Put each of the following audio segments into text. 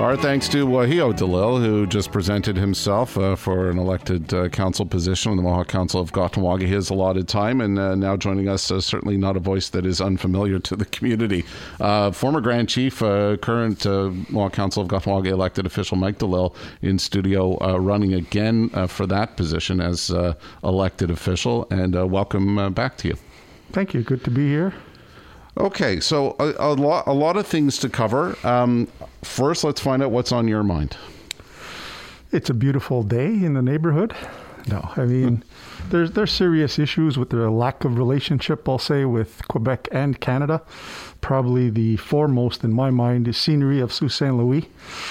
Our thanks to Wahio DeLille, who just presented himself for an elected council position on the Mohawk Council of Kahnawake, his allotted time, and now joining us, certainly not a voice that is unfamiliar to the community. Former Grand Chief, current Mohawk Council of Kahnawake elected official Mike DeLille in studio, running again for that position as elected official, and welcome back to you. Thank you. Good to be here. Okay, so a lot of things to cover. First, let's find out what's on your mind. It's a beautiful day in the neighborhood. No, I mean, there's serious issues with the lack of relationship, I'll say, with Quebec and Canada. Probably the foremost in my mind is scenery of Sault Ste. Louis.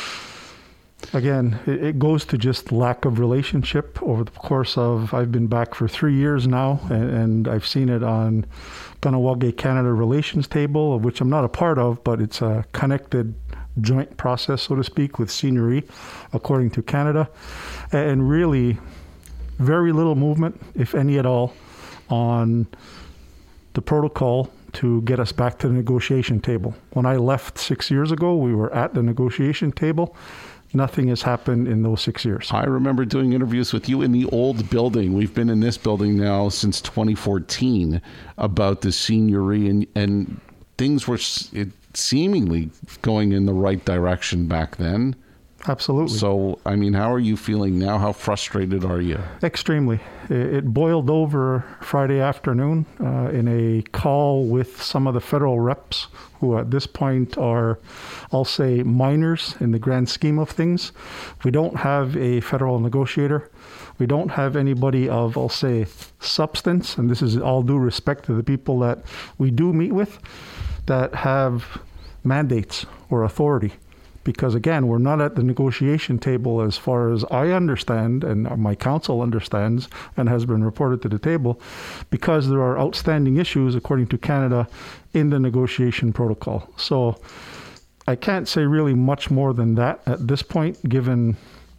Again, it goes to just lack of relationship over the course of, I've been back for 3 years now, and I've seen it on Kahnawake Canada Relations Table, of which I'm not a part of, but it's a connected joint process, so to speak, with scenery, according to Canada. And really, very little movement, if any at all, on the protocol to get us back to the negotiation table. When I left 6 years ago, we were at the negotiation table. Nothing has happened in those 6 years. I remember doing interviews with you in the old building. We've been in this building now since 2014 about the seigneury, and things were seemingly going in the right direction back then. Absolutely. So, I mean, how are you feeling now? How frustrated are you? Extremely. It boiled over Friday afternoon in a call with some of the federal reps who at this point are, I'll say, minors in the grand scheme of things. We don't have a federal negotiator. We don't have anybody of, I'll say, substance, and this is all due respect to the people that we do meet with, that have mandates or authority. Because again, we're not at the negotiation table as far as I understand, and my council understands, and has been reported to the table, because there are outstanding issues, according to Canada, in the negotiation protocol. So I can't say really much more than that at this point, given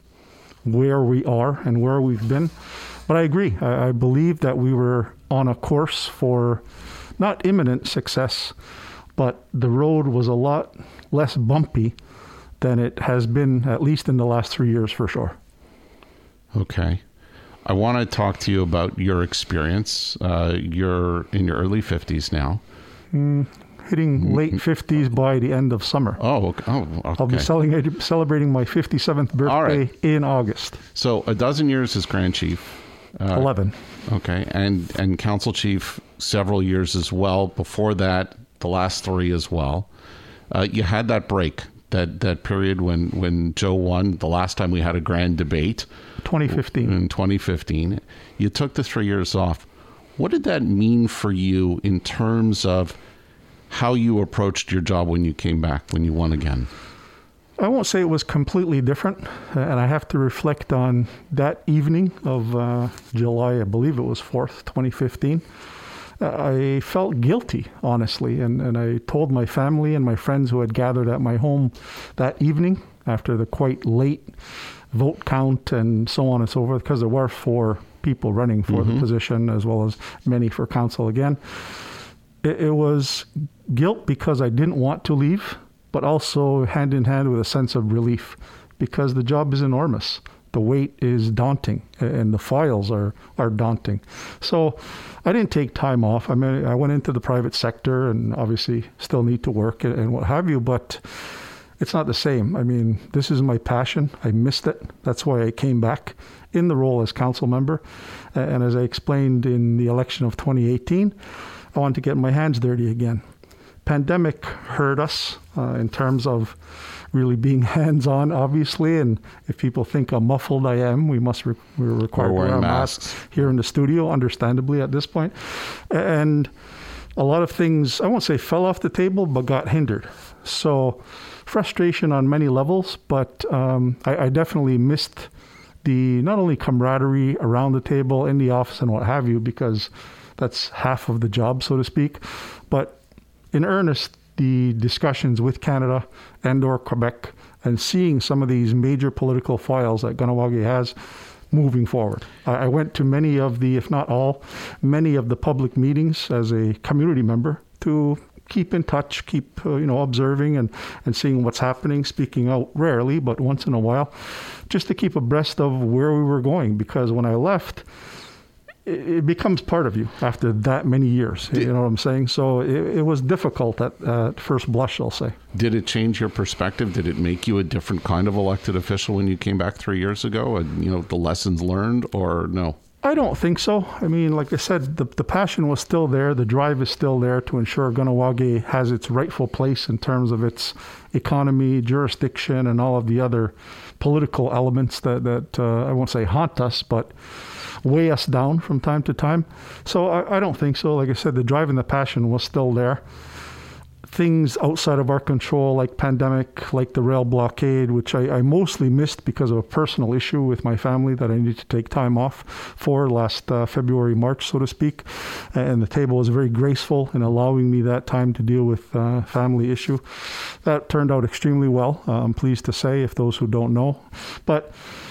where we are and where we've been. But I agree. I believe that we were on a course for not imminent success, but the road was a lot less bumpy than it has been, at least in the last 3 years, for sure. Okay. I want to talk to you about your experience. You're in your early 50s now. Hitting late 50s by the end of summer. Okay. I'll be celebrating my 57th birthday in August. So a dozen years as Grand Chief. 11. Okay. And Council Chief several years as well. Before that, the last 3 as well. You had that break. That period when Joe won, the last time we had a grand debate. 2015. In 2015. You took the 3 years off. What did that mean for you in terms of how you approached your job when you came back, when you won again? I won't say it was completely different. And I have to reflect on that evening of July, I believe it was 4th, 2015. I felt guilty, honestly, and I told my family and my friends who had gathered at my home that evening after the quite late vote count and so on and so forth, because there were 4 people running for the position, as well as many for council again. It was guilt because I didn't want to leave, but also hand in hand with a sense of relief, because the job is enormous. The weight is daunting, and the files are daunting. So I didn't take time off. I mean, I went into the private sector and obviously still need to work and what have you, but it's not the same. I mean, this is my passion. I missed it. That's why I came back in the role as council member. And as I explained in the election of 2018, I wanted to get my hands dirty again. Pandemic hurt us in terms of really being hands-on, obviously, and if people think how muffled I am, we're required to wear masks here in the studio, understandably, at this point. And a lot of things, I won't say fell off the table, but got hindered. So frustration on many levels, but I definitely missed the not only camaraderie around the table, in the office and what have you, because that's half of the job, so to speak, but in earnest, the discussions with Canada and or Quebec, and seeing some of these major political files that Kahnawake has moving forward. I went to many of the, if not all, many of the public meetings as a community member to keep in touch, keep observing and seeing what's happening, speaking out rarely, but once in a while, just to keep abreast of where we were going. Because when I left, it becomes part of you after that many years. You know what I'm saying? So it was difficult at first blush, I'll say. Did it change your perspective? Did it make you a different kind of elected official when you came back 3 years ago? And, the lessons learned, or no? I don't think so. I mean, like I said, the passion was still there. The drive is still there to ensure Kahnawake has its rightful place in terms of its economy, jurisdiction, and all of the other political elements that I won't say haunt us, but weigh us down from time to time. So I don't think so. Like I said, the drive and the passion was still there. Things outside of our control, like pandemic, like the rail blockade, which I mostly missed because of a personal issue with my family that I needed to take time off for last February, March, so to speak. And the table was very graceful in allowing me that time to deal with family issue. That turned out extremely well, I'm pleased to say, if those who don't know. But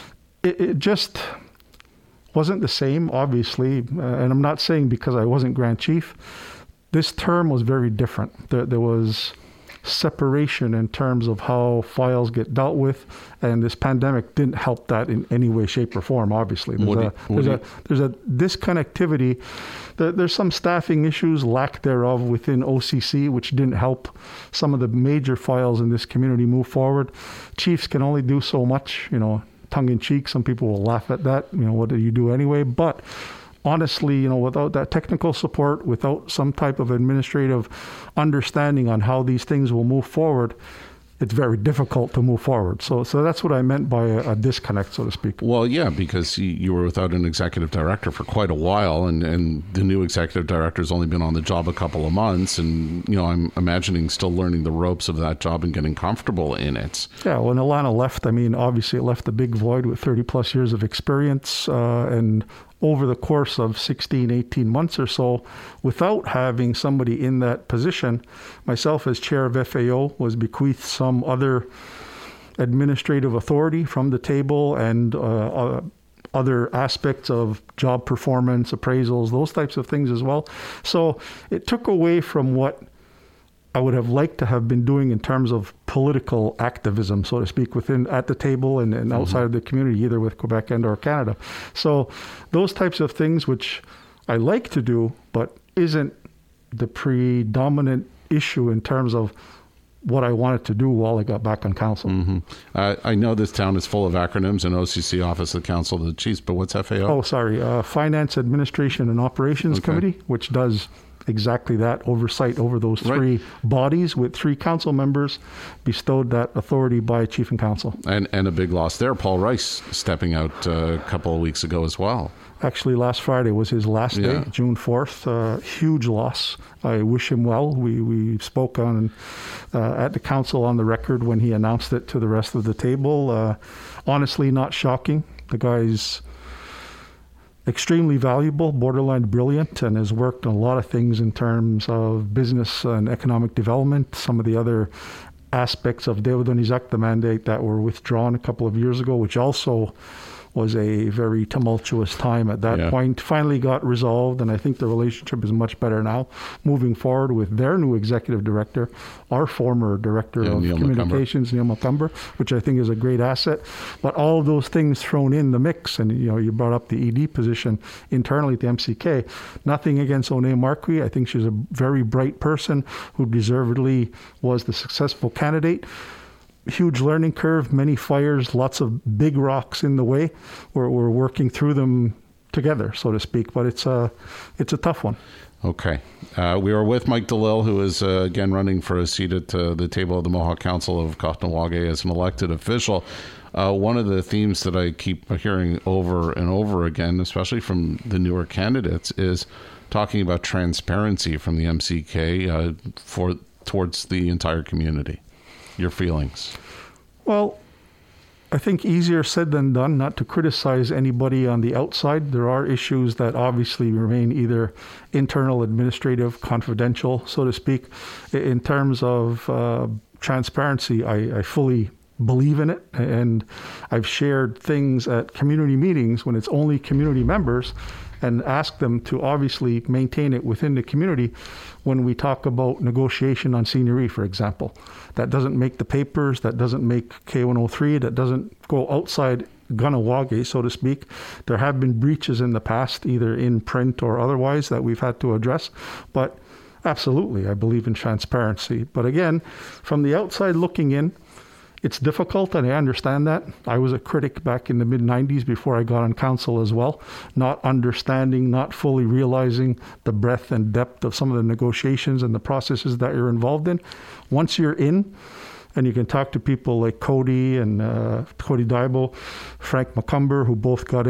it just wasn't the same, obviously, and I'm not saying because I wasn't Grand Chief. This term was very different. There was separation in terms of how files get dealt with, and this pandemic didn't help that in any way, shape, or form, obviously. There's a disconnectivity. There's some staffing issues, lack thereof, within OCC, which didn't help some of the major files in this community move forward. Chiefs can only do so much, tongue-in-cheek. Some people will laugh at that. What do you do anyway? But honestly, without that technical support, without some type of administrative understanding on how these things will move forward, it's very difficult to move forward. So that's what I meant by a disconnect, so to speak. Well, yeah, because you were without an executive director for quite a while, and the new executive director has only been on the job a couple of months, and I'm imagining still learning the ropes of that job and getting comfortable in it. Yeah, when Alana left, obviously it left a big void with 30 plus years of experience, and over the course of 16, 18 months or so, without having somebody in that position, myself as chair of FAO was bequeathed some other administrative authority from the table and other aspects of job performance, appraisals, those types of things as well. So it took away from what I would have liked to have been doing in terms of political activism, so to speak, at the table and outside of the community, either with Quebec and or Canada. So those types of things, which I like to do, but isn't the predominant issue in terms of what I wanted to do while I got back on council. Mm-hmm. I know this town is full of acronyms, and OCC, Office of the Council of the Chiefs, but what's FAO? Oh, sorry. Finance, Administration, and Operations Committee, which does exactly that, oversight over those three bodies, with 3 council members bestowed that authority by Chief and Council. And a big loss there. Paul Rice stepping out a couple of weeks ago as well. Actually, last Friday was his last day, June 4th. Huge loss. I wish him well. We spoke on at the council on the record when he announced it to the rest of the table. Honestly, not shocking. The guy's extremely valuable, borderline brilliant, and has worked on a lot of things in terms of business and economic development. Some of the other aspects of David Onizak, the mandate that were withdrawn a couple of years ago, which also was a very tumultuous time at that point, finally got resolved, and I think the relationship is much better now, moving forward with their new executive director, our former director of communications, Neil Macumber, which I think is a great asset. But all of those things thrown in the mix, and you brought up the ED position internally at the MCK. Nothing against Oné Marquis. I think she's a very bright person who deservedly was the successful candidate. Huge learning curve, many fires, lots of big rocks in the way. We're working through them together, so to speak, but it's a tough one. Okay. We are with Mike DeLille, who is, again, running for a seat at the table of the Mohawk Council of Kahnawake as an elected official. One of the themes that I keep hearing over and over again, especially from the newer candidates, is talking about transparency from the MCK towards the entire community. Your feelings? Well, I think easier said than done, not to criticize anybody on the outside. There are issues that obviously remain either internal, administrative, confidential, so to speak. In terms of transparency, I fully believe in it, and I've shared things at community meetings when it's only community members, and ask them to obviously maintain it within the community when we talk about negotiation on seniority, for example. That doesn't make the papers, that doesn't make K103, that doesn't go outside Kahnawake, so to speak. There have been breaches in the past, either in print or otherwise, that we've had to address. But absolutely, I believe in transparency. But again, from the outside looking in, it's difficult, and I understand that. I was a critic back in the mid-90s before I got on council as well, not understanding, not fully realizing the breadth and depth of some of the negotiations and the processes that you're involved in. Once you're in, and you can talk to people like Cody and Cody Daibo, Frank McCumber, who both got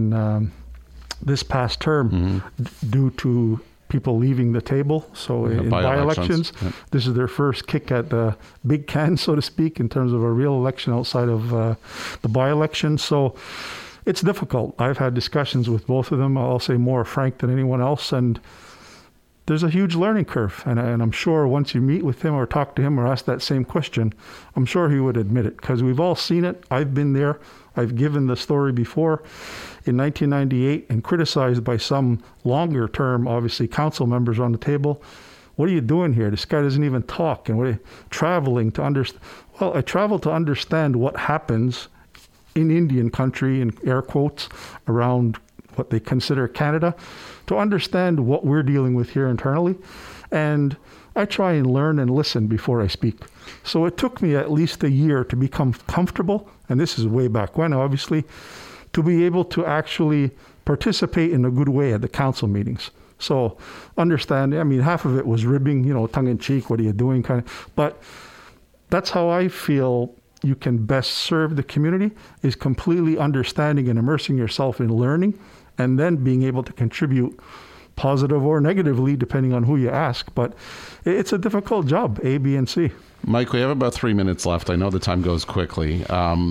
in this past term due to people leaving the table. So in by-elections, this is their first kick at the big can, so to speak, in terms of a real election outside of the by-election. So it's difficult. I've had discussions with both of them. I'll say more Frank than anyone else. And there's a huge learning curve. And I'm sure once you meet with him or talk to him or ask that same question, I'm sure he would admit it, because we've all seen it. I've been there. I've given the story before in 1998 and criticized by some longer term, obviously, council members on the table. What are you doing here? This guy doesn't even talk. And what are you traveling to understand? Well, I travel to understand what happens in Indian country, in air quotes, around what they consider Canada, to understand what we're dealing with here internally. And I try and learn and listen before I speak. So it took me at least a year to become comfortable, and this is way back when, obviously, to be able to actually participate in a good way at the council meetings. So understand, I mean, half of it was ribbing, tongue-in-cheek, what are you doing, kind of. But that's how I feel you can best serve the community, is completely understanding and immersing yourself in learning, and then being able to contribute positive or negatively, depending on who you ask. But it's a difficult job, A, B, and C. Mike, we have about 3 minutes left. I know the time goes quickly.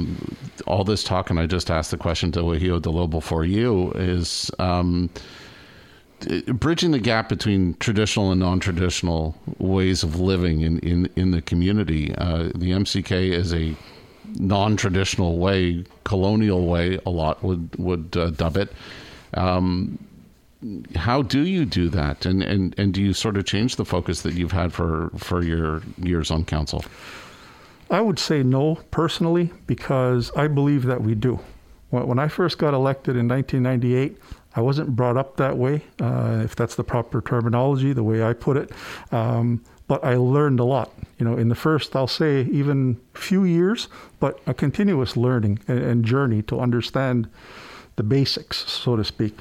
All this talk, and I just asked the question to Wahio Delo before you, is bridging the gap between traditional and non-traditional ways of living in the community. The MCK is a non-traditional way, colonial way, a lot would dub it. How do you do that? And do you sort of change the focus that you've had for your years on council? I would say no, personally, because I believe that we do. When I first got elected in 1998, I wasn't brought up that way, if that's the proper terminology, the way I put it. But I learned a lot, in the first, I'll say, even few years, but a continuous learning and journey to understand the basics, so to speak.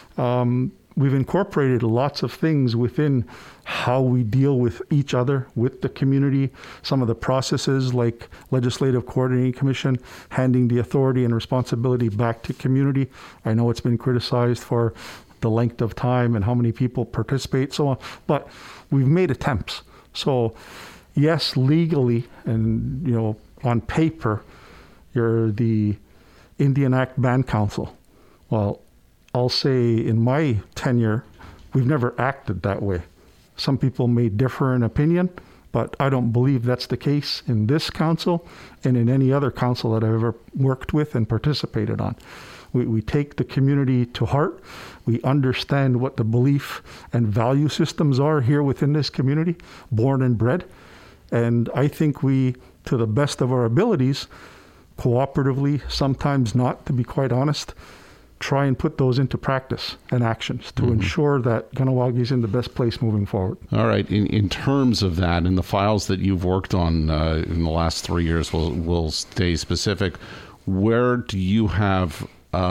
We've incorporated lots of things within how we deal with each other, with the community, some of the processes like Legislative Coordinating Commission, handing the authority and responsibility back to community. I know it's been criticized for the length of time and how many people participate, so on, but we've made attempts. So yes, legally and, on paper, you're the Indian Act Band Council. Well, I'll say in my tenure, we've never acted that way. Some people may differ in opinion, but I don't believe that's the case in this council and in any other council that I've ever worked with and participated on. We take the community to heart. We understand what the belief and value systems are here within this community, born and bred. And I think we, to the best of our abilities, cooperatively, sometimes not, to be quite honest, try and put those into practice and actions to ensure that Kahnawake is in the best place moving forward. All right. In terms of that, in the files that you've worked on in the last 3 years, we'll stay specific. Where do you have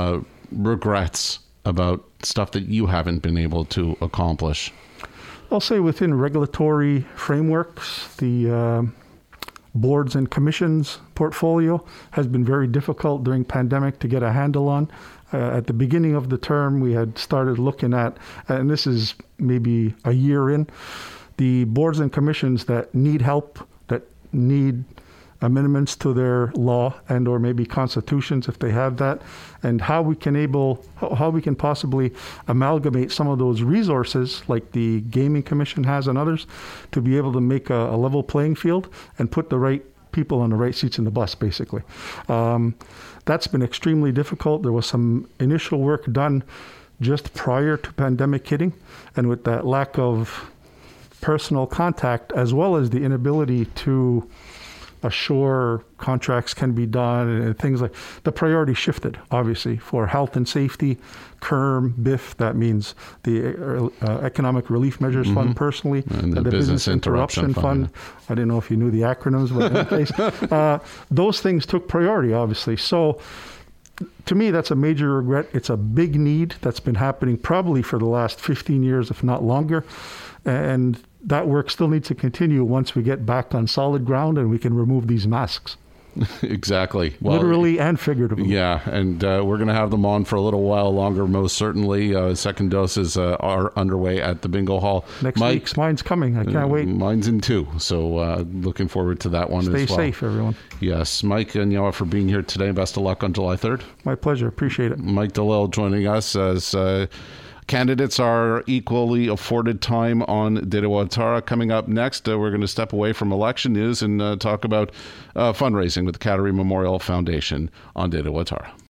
regrets about stuff that you haven't been able to accomplish? I'll say within regulatory frameworks, the boards and commissions portfolio has been very difficult during pandemic to get a handle on. At the beginning of the term, we had started looking at, and this is maybe a year in, the boards and commissions that need help, that need amendments to their law and or maybe constitutions if they have that, and how we can possibly amalgamate some of those resources like the Gaming Commission has and others to be able to make a level playing field and put the right people on the right seats in the bus, basically. That's been extremely difficult. There was some initial work done just prior to pandemic hitting, and with that lack of personal contact, as well as the inability to assure contracts can be done and things like, the priority shifted, obviously, for health and safety, CERM, BIF, that means the Economic Relief Measures Fund personally, and the Business Interruption Fund. I didn't know if you knew the acronyms, but in any case, those things took priority, obviously. So to me, that's a major regret. It's a big need that's been happening probably for the last 15 years, if not longer. And that work still needs to continue once we get back on solid ground and we can remove these masks. Exactly. Well, literally and figuratively. Yeah, and we're going to have them on for a little while longer, most certainly. Second doses are underway at the bingo hall. Next week's mine's coming. I can't wait. Mine's in 2, so looking forward to that one as well. Stay safe, everyone. Yes. Mike Anyawa for being here today. Best of luck on July 3rd. My pleasure. Appreciate it. Mike DeLisle joining us as candidates are equally afforded time on Dede-Waitara. Coming up next, we're going to step away from election news and talk about fundraising with the Cattery Memorial Foundation on Dede-Waitara.